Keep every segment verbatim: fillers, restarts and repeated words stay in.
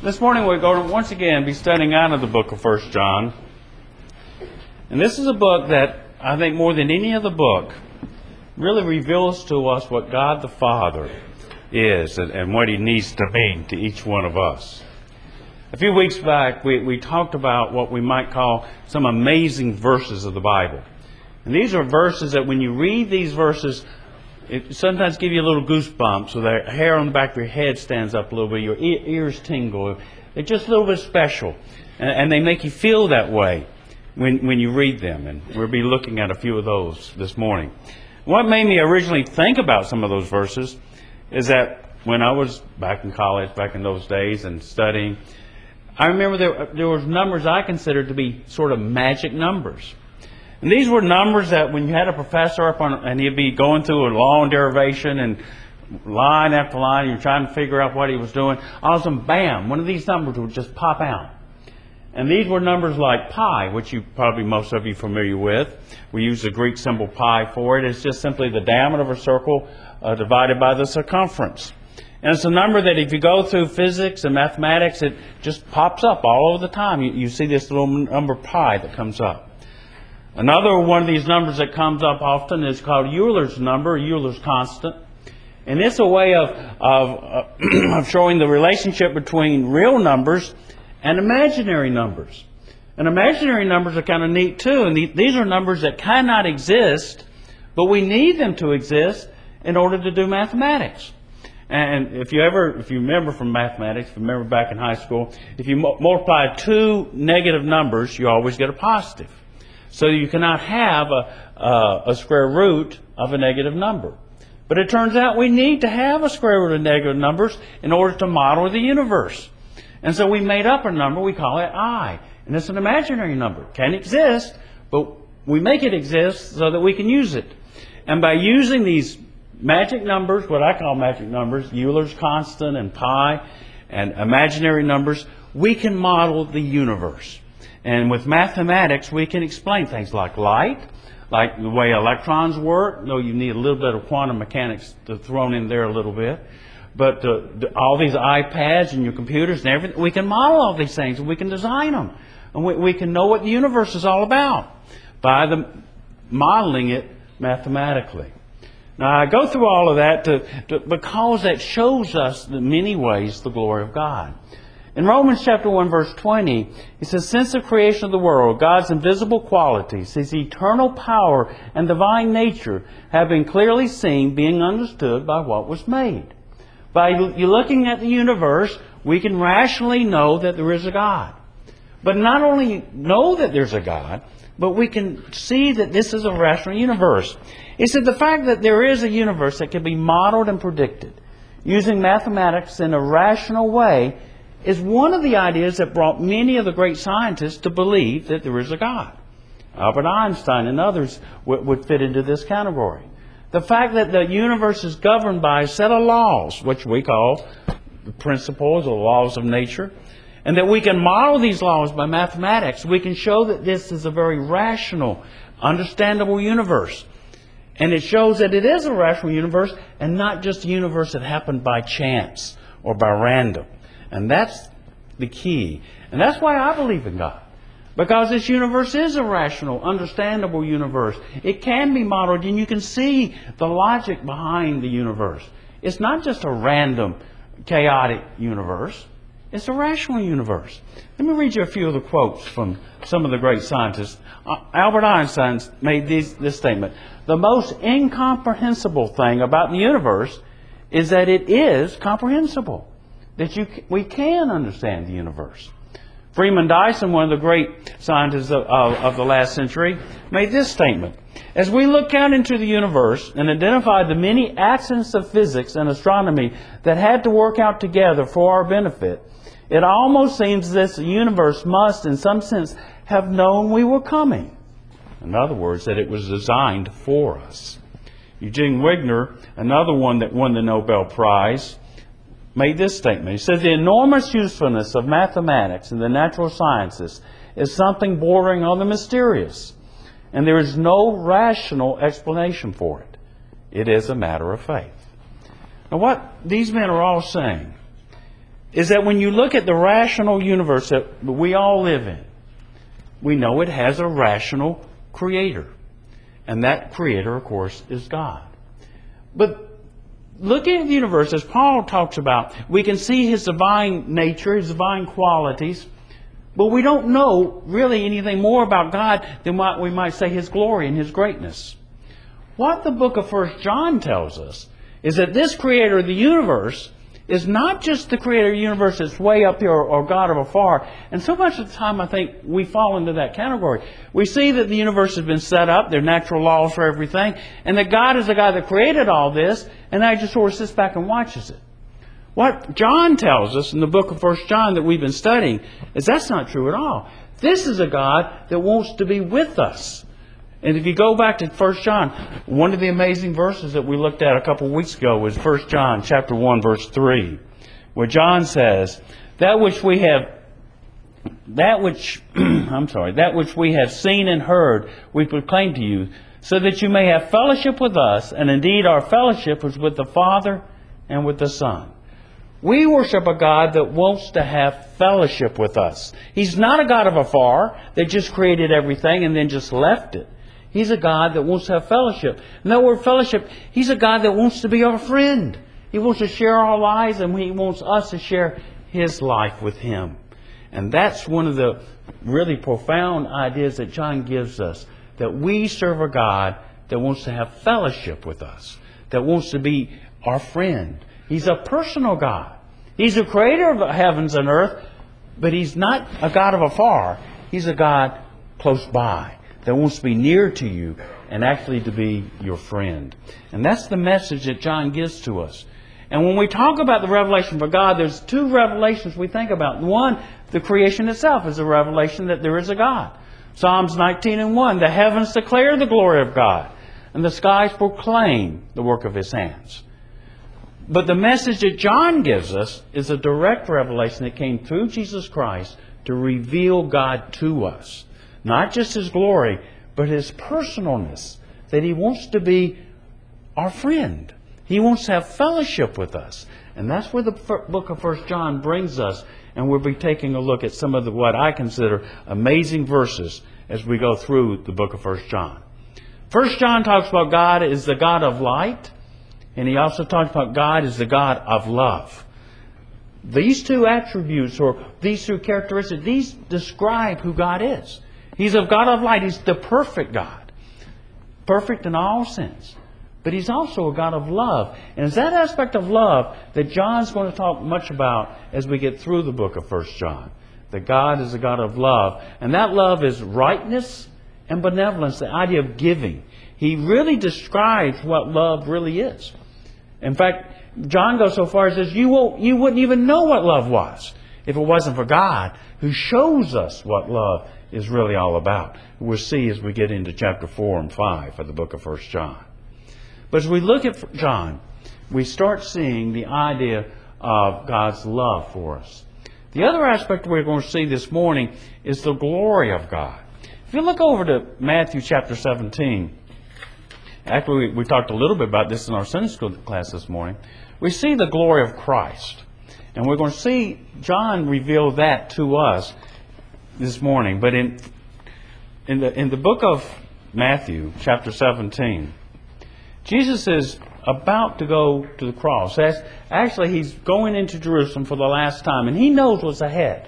This morning we're going to once again be studying out of the book of First John. And this is a book that I think more than any other book really reveals to us what God the Father is and, and what He needs to mean to each one of us. A few weeks back we, we talked about what we might call some amazing verses of the Bible. And these are verses that when you read these verses, it sometimes give you a little goosebumps, so the hair on the back of your head stands up a little bit, your ears tingle. They're just a little bit special, and, and they make you feel that way when, when you read them. And we'll be looking at a few of those this morning. What made me originally think about some of those verses is that when I was back in college, back in those days, and studying, I remember there, there was numbers I considered to be sort of magic numbers. And these were numbers that when you had a professor up on, and he'd be going through a long derivation and line after line, and you're trying to figure out what he was doing, all of a sudden, bam, one of these numbers would just pop out. And these were numbers like pi, which you probably most of you are familiar with. We use the Greek symbol pi for it. It's just simply the diameter of a circle uh, divided by the circumference. And it's a number that if you go through physics and mathematics, it just pops up all over the time. You, you see this little number pi that comes up. Another one of these numbers that comes up often is called Euler's number, Euler's constant. And it's a way of, of, uh, of showing the relationship between real numbers and imaginary numbers. And imaginary numbers are kind of neat too. And the, these are numbers that cannot exist, but we need them to exist in order to do mathematics. And if you ever, if you remember from mathematics, if you remember back in high school, if you mu- multiply two negative numbers, you always get a positive. So you cannot have a, a, a square root of a negative number. But it turns out we need to have a square root of negative numbers in order to model the universe. And so we made up a number, we call it I. And it's an imaginary number. It can exist, but we make it exist so that we can use it. And by using these magic numbers, what I call magic numbers, Euler's constant and pi, and imaginary numbers, we can model the universe. And with mathematics, we can explain things like light, like the way electrons work, though you need a little bit of quantum mechanics to thrown in there a little bit. But uh, the, all these iPads and your computers and everything, we can model all these things and we can design them. And we, we can know what the universe is all about by the modeling it mathematically. Now, I go through all of that to, to, because that shows us in many ways the glory of God. In Romans chapter one, verse twenty, it says, since the creation of the world, God's invisible qualities, His eternal power and divine nature have been clearly seen, being understood by what was made. By looking at the universe, we can rationally know that there is a God. But not only know that there's a God, but we can see that this is a rational universe. It said the fact that there is a universe that can be modeled and predicted using mathematics in a rational way is one of the ideas that brought many of the great scientists to believe that there is a God. Albert Einstein and others w- would fit into this category. The fact that the universe is governed by a set of laws, which we call the principles or laws of nature, and that we can model these laws by mathematics, we can show that this is a very rational, understandable universe. And it shows that it is a rational universe and not just a universe that happened by chance or by random. And that's the key. And that's why I believe in God. Because this universe is a rational, understandable universe. It can be modeled and you can see the logic behind the universe. It's not just a random, chaotic universe. It's a rational universe. Let me read you a few of the quotes from some of the great scientists. Uh, Albert Einstein made these, this statement. The most incomprehensible thing about the universe is that it is comprehensible. That you, we can understand the universe. Freeman Dyson, one of the great scientists of, of, of the last century, made this statement. As we look out into the universe and identify the many accidents of physics and astronomy that had to work out together for our benefit, it almost seems as if the universe must, in some sense, have known we were coming. In other words, that it was designed for us. Eugene Wigner, another one that won the Nobel Prize, made this statement. He says, the enormous usefulness of mathematics and the natural sciences is something bordering on the mysterious, and there is no rational explanation for it. It is a matter of faith. Now what these men are all saying is that when you look at the rational universe that we all live in, we know it has a rational creator. And that creator, of course, is God. But looking at the universe, as Paul talks about, we can see His divine nature, His divine qualities, but we don't know really anything more about God than what we might say His glory and His greatness. What the book of First John tells us is that this creator of the universe is not just the creator of the universe that's way up here or God of afar. And so much of the time I think we fall into that category. We see that the universe has been set up, there are natural laws for everything, and that God is the guy that created all this, and I just sort of sits back and watches it. What John tells us in the book of First John that we've been studying is that's not true at all. This is a God that wants to be with us. And if you go back to First John, one of the amazing verses that we looked at a couple of weeks ago was First John chapter one, verse three, where John says, "That which we have, that which, I'm sorry, that which we have seen and heard, we proclaim to you, so that you may have fellowship with us, and indeed our fellowship is with the Father and with the Son." We worship a God that wants to have fellowship with us. He's not a God of afar that just created everything and then just left it. He's a God that wants to have fellowship. And that word fellowship, He's a God that wants to be our friend. He wants to share our lives, and He wants us to share His life with Him. And that's one of the really profound ideas that John gives us, that we serve a God that wants to have fellowship with us, that wants to be our friend. He's a personal God. He's the creator of heavens and earth, but He's not a God of afar. He's a God close by, that wants to be near to you and actually to be your friend. And that's the message that John gives to us. And when we talk about the revelation of God, there's two revelations we think about. One, the creation itself is a revelation that there is a God. Psalms nineteen and one, the heavens declare the glory of God, and the skies proclaim the work of His hands. But the message that John gives us is a direct revelation that came through Jesus Christ to reveal God to us. Not just His glory, but His personalness. That He wants to be our friend. He wants to have fellowship with us. And that's where the book of First John brings us. And we'll be taking a look at some of the, what I consider amazing verses as we go through the book of First John. First John talks about God as the God of light. And he also talks about God as the God of love. These two attributes, or these two characteristics, these describe who God is. He's a God of light. He's the perfect God. Perfect in all sense. But He's also a God of love. And it's that aspect of love that John's going to talk much about as we get through the book of First John. That God is a God of love. And that love is rightness and benevolence, the idea of giving. He really describes what love really is. In fact, John goes so far as says, you, won't, you wouldn't even know what love was if it wasn't for God, who shows us what love is really all about. We'll see as we get into chapter four and five of the book of First John. But as we look at John, we start seeing the idea of God's love for us. The other aspect we're going to see this morning is the glory of God. If you look over to Matthew chapter seventeen, actually we, we talked a little bit about this in our Sunday school class this morning, we see the glory of Christ. And we're going to see John reveal that to us this morning. But in in the in the book of Matthew, chapter seventeen, Jesus is about to go to the cross. Actually, He's going into Jerusalem for the last time, and He knows what's ahead.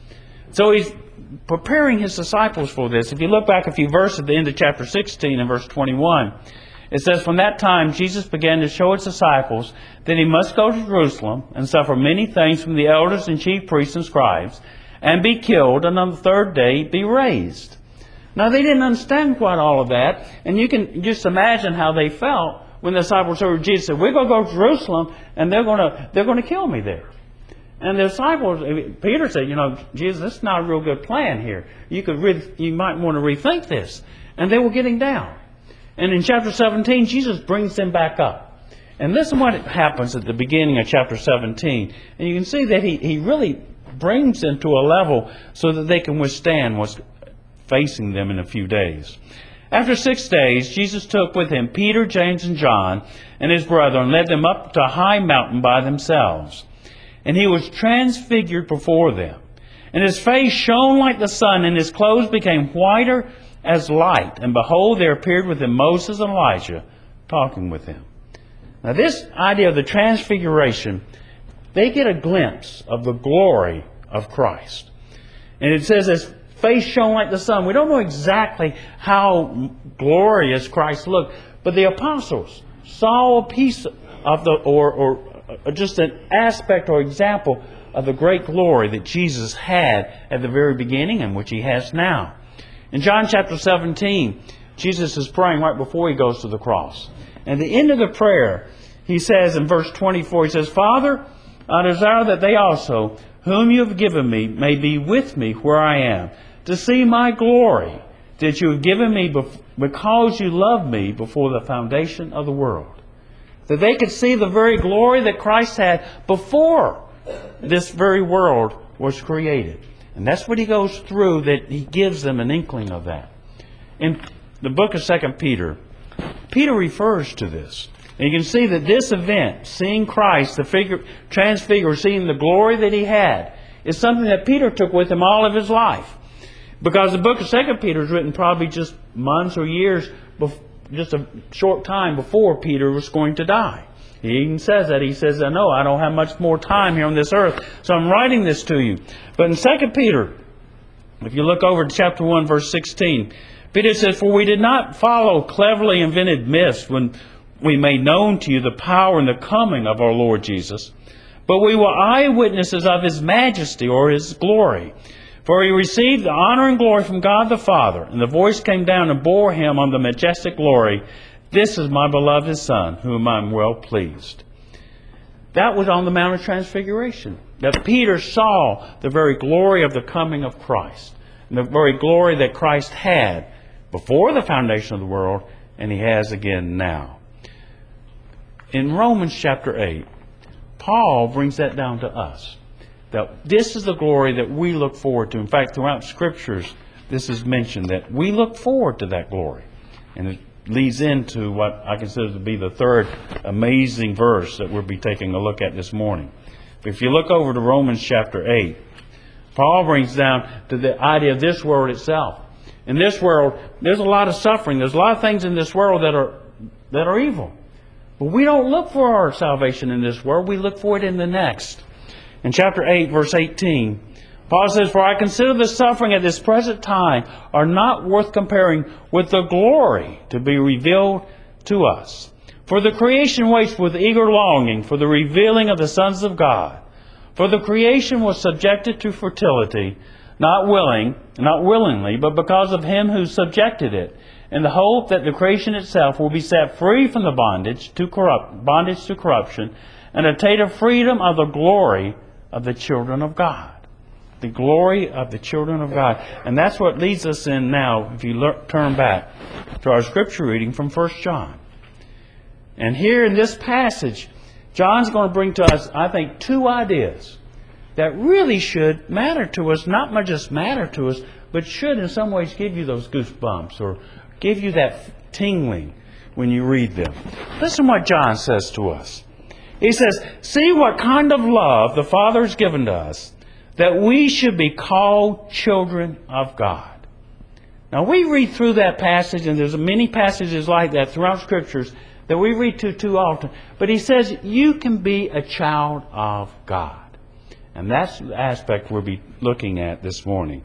So He's preparing His disciples for this. If you look back a few verses at the end of chapter sixteen and verse twenty-one, it says, "From that time Jesus began to show His disciples that He must go to Jerusalem and suffer many things from the elders and chief priests and scribes, and be killed, and on the third day be raised." Now, they didn't understand quite all of that, and you can just imagine how they felt when the disciples heard Jesus say, "We're going to go to Jerusalem, and they're going to they're going to kill me there." And the disciples, Peter said, "You know, Jesus, this is not a real good plan here. You could re- you might want to rethink this." And they were getting down. And in chapter seventeen, Jesus brings them back up. And listen what happens at the beginning of chapter seventeen. And you can see that he, he really brings them to a level so that they can withstand what's facing them in a few days. After six days, Jesus took with Him Peter, James, and John, and his brother, and led them up to a high mountain by themselves. And he was transfigured before them. And his face shone like the sun, and his clothes became whiter as light. And behold, there appeared with him Moses and Elijah, talking with him. Now this idea of the transfiguration, they get a glimpse of the glory of Christ. And it says his face shone like the sun. We don't know exactly how glorious Christ looked, but the apostles saw a piece of the, or, or just an aspect or example of the great glory that Jesus had at the very beginning and which he has now. In John chapter seventeen, Jesus is praying right before he goes to the cross. And at the end of the prayer, he says in verse twenty-four, he says, Father, I desire that they also, whom you have given me, may be with me where I am, to see my glory that you have given me because you loved me before the foundation of the world. That they could see the very glory that Christ had before this very world was created. And that's what he goes through, that he gives them an inkling of that. In the book of Second Peter, Peter refers to this. And you can see that this event, seeing Christ, the figure, transfigure, seeing the glory that he had, is something that Peter took with him all of his life. Because the book of Second Peter is written probably just months or years, before, just a short time before Peter was going to die. He even says that. He says, I know I don't have much more time here on this earth, so I'm writing this to you. But in Second Peter, if you look over to chapter one, verse sixteen, Peter says, For we did not follow cleverly invented myths when we made known to you the power and the coming of our Lord Jesus, but we were eyewitnesses of His majesty or His glory. For He received the honor and glory from God the Father, and the voice came down and bore Him on the majestic glory, This is my beloved Son, whom I am well pleased. That was on the Mount of Transfiguration. That Peter saw the very glory of the coming of Christ. And the very glory that Christ had before the foundation of the world, and He has again now. In Romans chapter eight, Paul brings that down to us. That this is the glory that we look forward to. In fact, throughout Scriptures, this is mentioned, that we look forward to that glory. And it leads into what I consider to be the third amazing verse that we'll be taking a look at this morning. If you look over to Romans chapter eight, Paul brings down to the idea of this world itself. In this world, there's a lot of suffering. There's a lot of things in this world that are that are evil. But we don't look for our salvation in this world. We look for it in the next. In chapter eight, verse eighteen, Paul says, For I consider the suffering at this present time are not worth comparing with the glory to be revealed to us. For the creation waits with eager longing for the revealing of the sons of God. For the creation was subjected to fertility, not willing, not willingly, but because of Him who subjected it, in the hope that the creation itself will be set free from the bondage to corrupt, bondage to corruption, and attain a freedom of the glory of the children of God. The glory of the children of God. And that's what leads us in now, if you look, turn back to our scripture reading from First John. And here in this passage, John's going to bring to us, I think, two ideas that really should matter to us. Not just matter to us, but should in some ways give you those goosebumps or give you that tingling when you read them. Listen what John says to us. He says, See what kind of love the Father has given to us, that we should be called children of God. Now we read through that passage, and there's many passages like that throughout Scriptures that we read to too often. But he says you can be a child of God. And that's the aspect we'll be looking at this morning.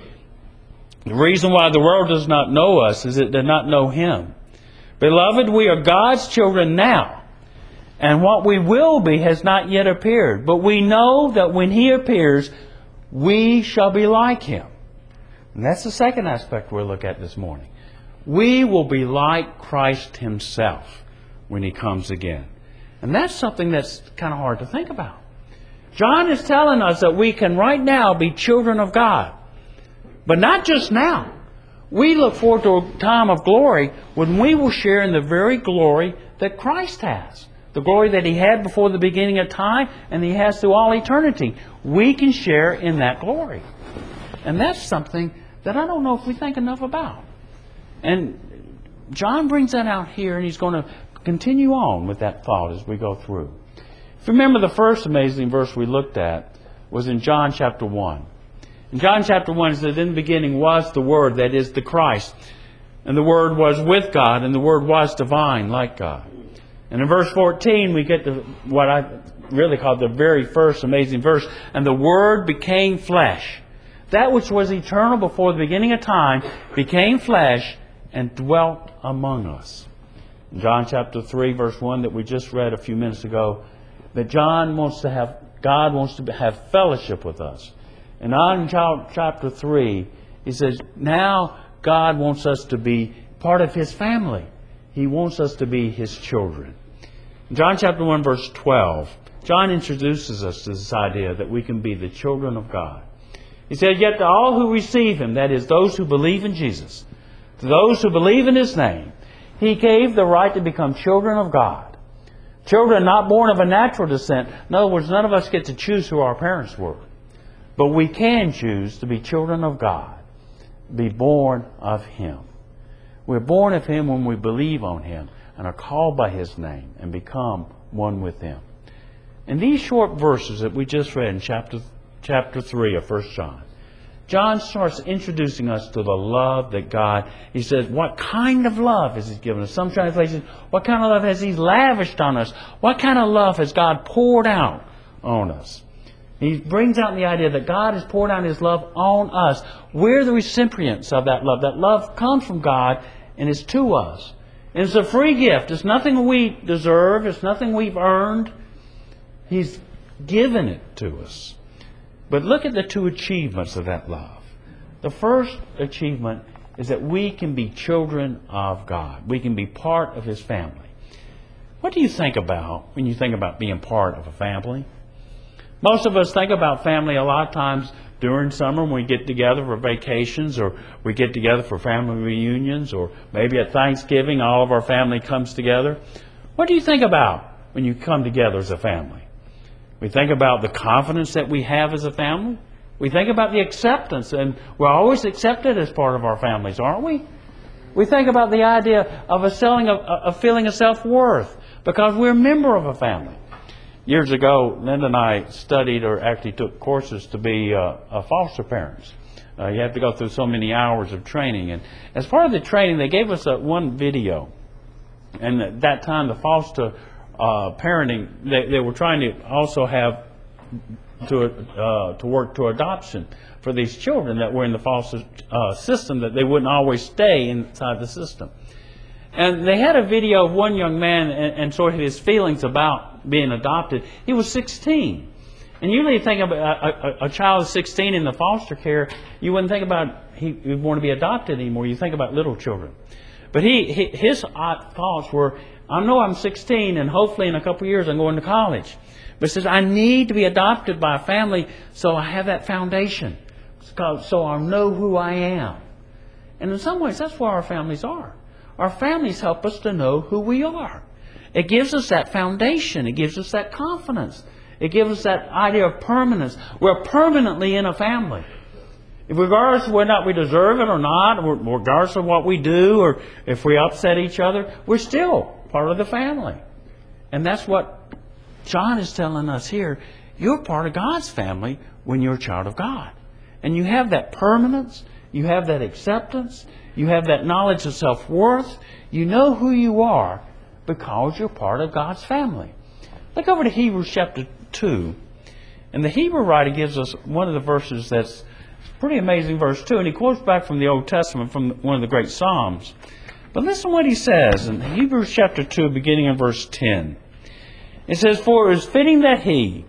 The reason why the world does not know us is it does not know Him. Beloved, we are God's children now. And what we will be has not yet appeared. But we know that when He appears, we shall be like Him. And that's the second aspect we'll look at this morning. We will be like Christ Himself when He comes again. And that's something that's kind of hard to think about. John is telling us that we can right now be children of God. But not just now. We look forward to a time of glory when we will share in the very glory that Christ has. The glory that He had before the beginning of time and He has through all eternity. We can share in that glory. And that's something that I don't know if we think enough about. And John brings that out here, and he's going to continue on with that thought as we go through. If you remember, the first amazing verse we looked at was in John chapter one. In John chapter one, it says, in the beginning was the Word, that is the Christ. And the Word was with God, and the Word was divine, like God. And in verse fourteen, we get to what I really call the very first amazing verse. And the Word became flesh. That which was eternal before the beginning of time became flesh and dwelt among us. In John chapter three, verse one, that we just read a few minutes ago, that John wants to have, God wants to have fellowship with us. And on chapter three, he says, now God wants us to be part of His family. He wants us to be His children. In John chapter one, verse twelve, John introduces us to this idea that we can be the children of God. He said, yet to all who receive Him, that is, those who believe in Jesus, to those who believe in His name, He gave the right to become children of God. Children not born of a natural descent. In other words, none of us get to choose who our parents were. But we can choose to be children of God, be born of Him. We're born of Him when we believe on Him and are called by His name and become one with Him. In these short verses that we just read in chapter, chapter three of First John, John starts introducing us to the love that God, he says, what kind of love has He given us? Some translations, what kind of love has He lavished on us? What kind of love has God poured out on us? He brings out the idea that God has poured out His love on us. We're the recipients of that love. That love comes from God and is to us. And it's a free gift. It's nothing we deserve. It's nothing we've earned. He's given it to us. But look at the two achievements of that love. The first achievement is that we can be children of God. We can be part of His family. What do you think about when you think about being part of a family? Most of us think about family a lot of times during summer when we get together for vacations, or we get together for family reunions, or maybe at Thanksgiving all of our family comes together. What do you think about when you come together as a family? We think about the confidence that we have as a family. We think about the acceptance, and we're always accepted as part of our families, aren't we? We think about the idea of a, selling, a, a feeling of self-worth because we're a member of a family. Years ago, Linda and I studied or actually took courses to be uh, uh, foster parents. Uh, you have to go through so many hours of training. And as part of the training, they gave us a, one video. And at that time, the foster uh, parenting, they, they were trying to also have to, uh, to work to adoption for these children that were in the foster uh, system, that they wouldn't always stay inside the system. And they had a video of one young man and, and sort of his feelings about being adopted. He was sixteen. And usually you think about a, a, a child of sixteen in the foster care, you wouldn't think about he would want to be adopted anymore. You think about little children. But he, he his thoughts were, I know I'm sixteen and hopefully in a couple of years I'm going to college. But he says, I need to be adopted by a family so I have that foundation. So I know who I am. And in some ways that's where our families are. Our families help us to know who we are. It gives us that foundation. It gives us that confidence. It gives us that idea of permanence. We're permanently in a family. Regardless of whether or not we deserve it or not, regardless of what we do or if we upset each other, we're still part of the family. And that's what John is telling us here. You're part of God's family when you're a child of God. And you have that permanence. You have that acceptance. You have that knowledge of self-worth. You know who you are because you're part of God's family. Look over to Hebrews chapter two. And the Hebrew writer gives us one of the verses that's pretty amazing, verse two. And he quotes back from the Old Testament, from one of the great Psalms. But listen to what he says in Hebrews chapter two, beginning in verse ten. It says, for it is fitting that He,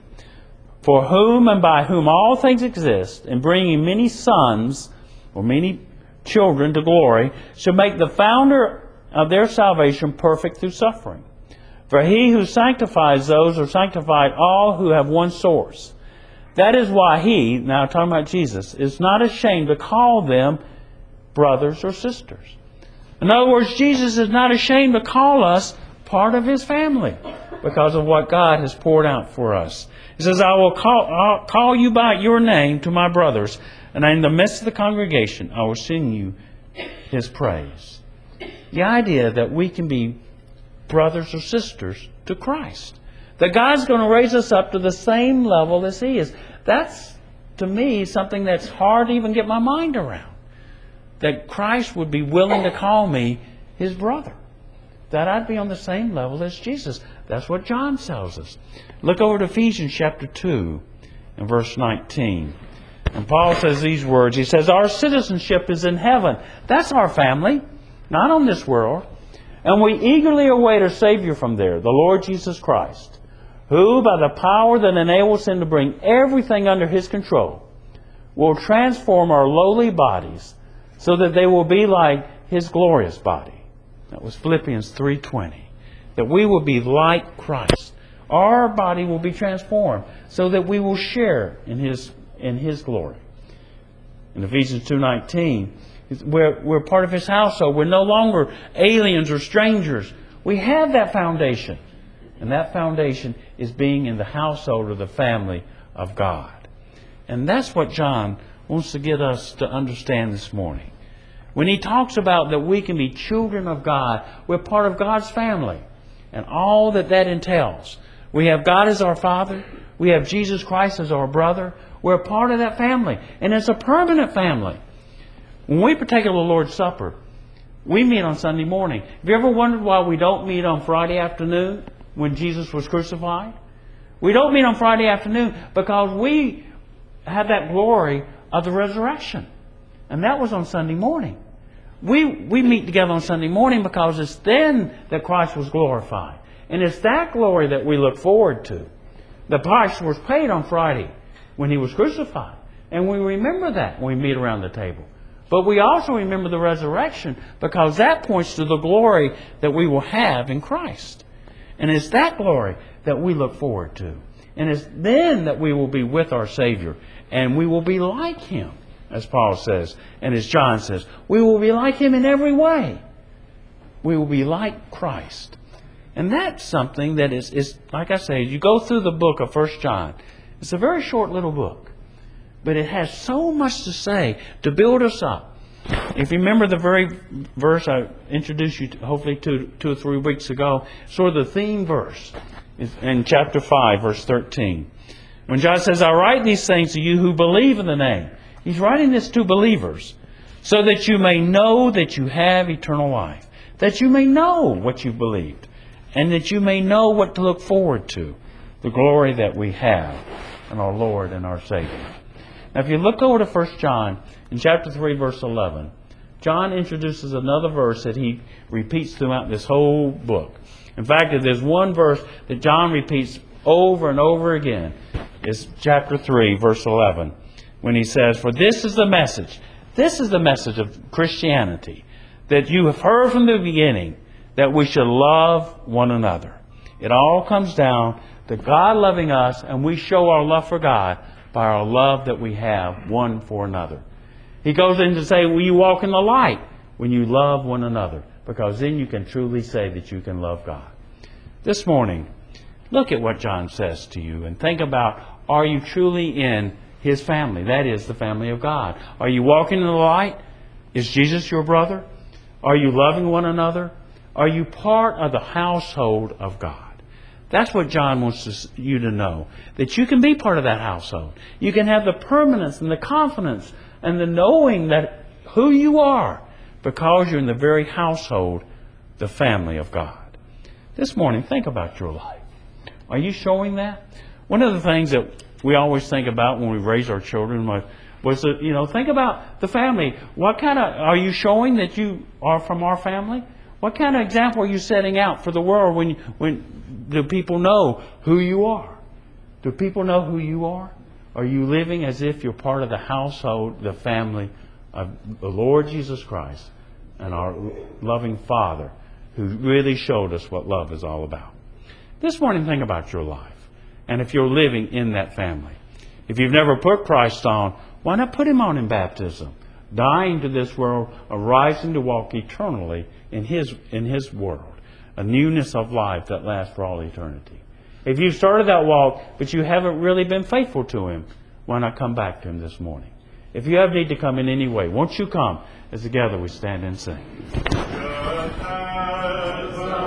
for whom and by whom all things exist, in bringing many sons, or many children to glory, should make the founder of their salvation perfect through suffering. For He who sanctifies those are sanctified all who have one source. That is why He, now talking about Jesus, is not ashamed to call them brothers or sisters. In other words, Jesus is not ashamed to call us part of His family because of what God has poured out for us. He says, I will call, I'll call you by your name to my brothers, and in the midst of the congregation I will sing you His praise. The idea that we can be brothers or sisters to Christ. That God's going to raise us up to the same level as He is. That's, to me, something that's hard to even get my mind around. That Christ would be willing to call me His brother. That I'd be on the same level as Jesus. That's what John tells us. Look over to Ephesians chapter two and verse nineteen. And Paul says these words. He says, our citizenship is in heaven. That's our family, not on this world. And we eagerly await a Savior from there, the Lord Jesus Christ, who, by the power that enables Him to bring everything under His control, will transform our lowly bodies so that they will be like His glorious body. That was Philippians three twenty. That we will be like Christ. Our body will be transformed so that we will share in His in His glory. In Ephesians two nineteen, we're, we're part of His household. We're no longer aliens or strangers. We have that foundation. And that foundation is being in the household or the family of God. And that's what John wants to get us to understand this morning. When he talks about that we can be children of God, we're part of God's family. And all that that entails. We have God as our Father. We have Jesus Christ as our brother. We're a part of that family. And it's a permanent family. When we partake of the Lord's Supper, we meet on Sunday morning. Have you ever wondered why we don't meet on Friday afternoon when Jesus was crucified? We don't meet on Friday afternoon because we have that glory of the resurrection. And that was on Sunday morning. We, we meet together on Sunday morning because it's then that Christ was glorified. And it's that glory that we look forward to. The price was paid on Friday when He was crucified. And we remember that when we meet around the table. But we also remember the resurrection because that points to the glory that we will have in Christ. And it's that glory that we look forward to. And it's then that we will be with our Savior. And we will be like Him, as Paul says. And as John says, we will be like Him in every way. We will be like Christ. And that's something that is, is like I say, you go through the book of First John. It's a very short little book. But it has so much to say to build us up. If you remember the very verse I introduced you to, hopefully two, two or three weeks ago, sort of the theme verse in chapter five, verse thirteen. When John says, I write these things to you who believe in the name. He's writing this to believers so that you may know that you have eternal life. That you may know what you've believed. And that you may know what to look forward to. The glory that we have in our Lord and our Savior. Now if you look over to First John in chapter three, verse eleven, John introduces another verse that he repeats throughout this whole book. In fact, if there's one verse that John repeats over and over again, it's chapter three, verse eleven, when he says, for this is the message. This is the message of Christianity, that you have heard from the beginning, that we should love one another. It all comes down to God loving us, and we show our love for God by our love that we have one for another. He goes in to say, will you walk in the light when you love one another? Because then you can truly say that you can love God. This morning, look at what John says to you and think about, are you truly in His family? That is the family of God. Are you walking in the light? Is Jesus your brother? Are you loving one another? Are you part of the household of God? That's what John wants you to know. That you can be part of that household. You can have the permanence and the confidence and the knowing that who you are because you're in the very household, the family of God. This morning, think about your life. Are you showing that? One of the things that we always think about when we raise our children was, was that, you know, think about the family. What kind of, are you showing that you are from our family? What kind of example are you setting out for the world when, when do people know who you are? Do people know who you are? Are you living as if you're part of the household, the family of the Lord Jesus Christ and our loving Father who really showed us what love is all about? This morning, think about your life. And if you're living in that family. If you've never put Christ on, why not put Him on in baptism? Dying to this world, arising to walk eternally in His in His world. A newness of life that lasts for all eternity. If you've started that walk, but you haven't really been faithful to Him, why not come back to Him this morning? If you have need to come in any way, won't you come as together we stand and sing?